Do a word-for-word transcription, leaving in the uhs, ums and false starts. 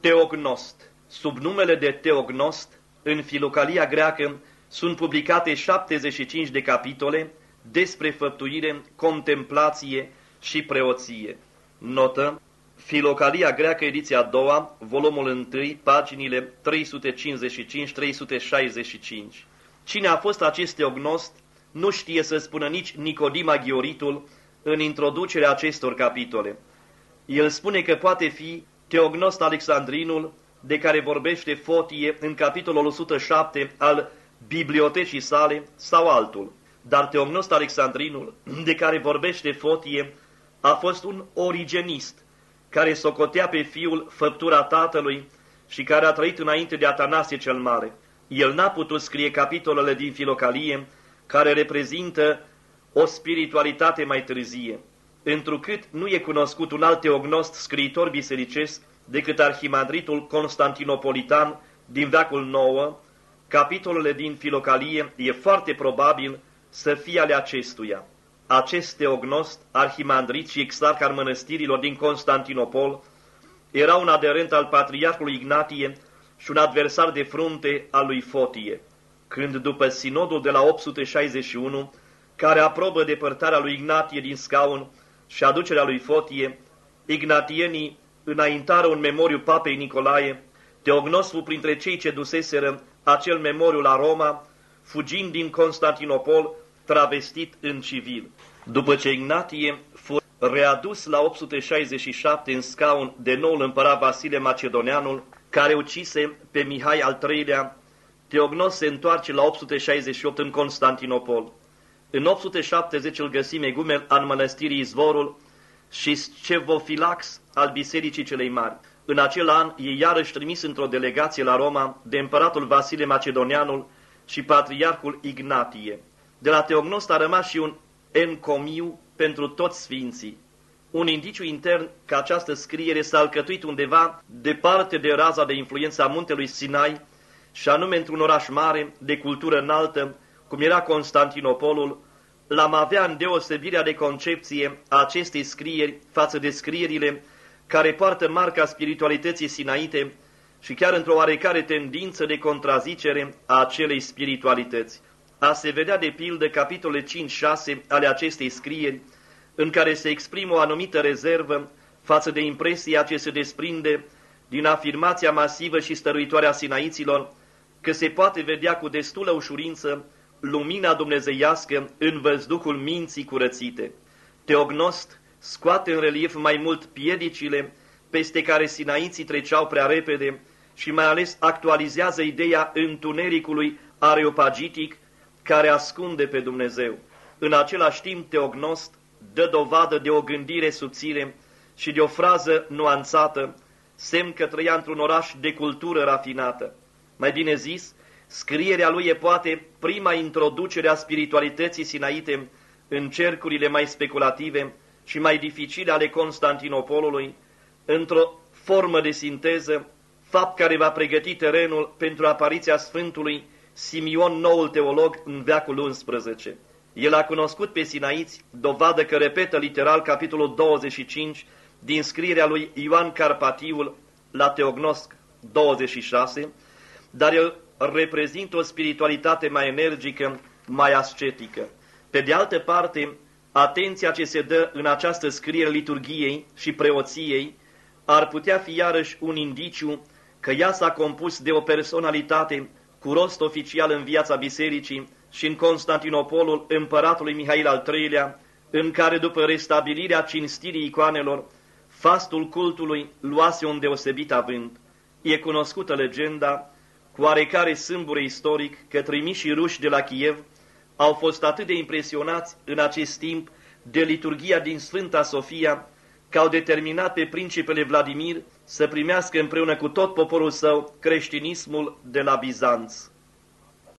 Teognost. Sub numele de Teognost, în Filocalia greacă sunt publicate șaptezeci și cinci de capitole despre făptuire, contemplație și preoție. Notă: Filocalia greacă, ediția a doua, volumul unu, paginile trei sute cincizeci și cinci - trei sute șaizeci și cinci. Cine a fost acest Teognost nu știe să spună nici Nicodim Aghioritul în introducerea acestor capitole. El spune că poate fi Teognost Alexandrinul, de care vorbește Fotie în capitolul o sută șapte al bibliotecii sale, sau altul. Dar Teognost Alexandrinul, de care vorbește Fotie, a fost un origenist, care socotea pe fiul făptura tatălui și care a trăit înainte de Atanasie cel Mare. El n-a putut scrie capitolele din Filocalie, care reprezintă o spiritualitate mai târzie, întrucât nu e cunoscut un alt teognost scriitor bisericesc decât arhimandritul Constantinopolitan din veacul nouă. Capitolele din Filocalie e foarte probabil să fie ale acestuia. Acest teognost, arhimandrit și exarh al mănăstirilor din Constantinopol, era un aderent al patriarhului Ignatie și un adversar de frunte al lui Fotie. Când, după sinodul de la opt sute șaizeci și unu, care aprobă depărtarea lui Ignatie din scaun și aducerea lui Fotie, ignatienii înaintară un memoriu papei Nicolae, Teognostul printre cei ce duseseră acel memoriu la Roma, fugind din Constantinopol, travestit în civil. După ce Ignatie fu readus la opt sute șaizeci și șapte în scaun de noul împărat Vasile Macedoneanul, care ucise pe Mihai al treilea, Teognost se întoarce la opt sute șaizeci și opt în Constantinopol. În opt sute șaptezeci îl găsim egumen al mănăstirii Izvorul și scevofilax al Bisericii celei Mari. În acel an e iarăși trimis într-o delegație la Roma de împăratul Vasile Macedoneanul și patriarhul Ignatie. De la Teognost a rămas și un encomiu pentru toți sfinții. Un indiciu intern că această scriere s-a alcătuit undeva departe de raza de influență a muntelui Sinai, și anume într-un oraș mare, de cultură înaltă, cum era Constantinopolul, l-am avea în deosebirea de concepție a acestei scrieri față de scrierile care poartă marca spiritualității sinaite și chiar într-o oarecare tendință de contrazicere a acelei spiritualități. A se vedea de pildă capitolele cinci șase ale acestei scrieri, în care se exprimă o anumită rezervă față de impresia ce se desprinde din afirmația masivă și stăruitoare a sinaiților, că se poate vedea cu destulă ușurință lumina dumnezeiască în văzduhul minții curățite. Teognost scoate în relief mai mult piedicile peste care sinaiții treceau prea repede și mai ales actualizează ideea întunericului areopagitic care ascunde pe Dumnezeu. În același timp, Teognost dă dovadă de o gândire subțire și de o frază nuanțată, semn că trăia într-un oraș de cultură rafinată. Mai bine zis, scrierea lui e poate prima introducere a spiritualității sinaite în cercurile mai speculative și mai dificile ale Constantinopolului, într-o formă de sinteză, fapt care va pregăti terenul pentru apariția Sfântului Simion, noul teolog, în veacul unsprezece. El a cunoscut pe sinaiți, dovadă că repetă literal capitolul douăzeci și cinci din scrierea lui Ioan Carpatiul la Teognost douăzeci și șase, dar el reprezintă o spiritualitate mai energică, mai ascetică. Pe de altă parte, atenția ce se dă în această scriere liturgiei și preoției ar putea fi iarăși un indiciu că ea s-a compus de o personalitate cu rost oficial în viața bisericii și în Constantinopolul împăratului Mihail al treilea, în care după restabilirea cinstirii icoanelor, fastul cultului luase un deosebit avânt. E cunoscută legenda, cu oarecare sâmbure istoric, că trimișii ruși de la Kiev au fost atât de impresionați în acest timp de liturgia din Sfânta Sofia, că au determinat pe principele Vladimir să primească împreună cu tot poporul său creștinismul de la Bizanț.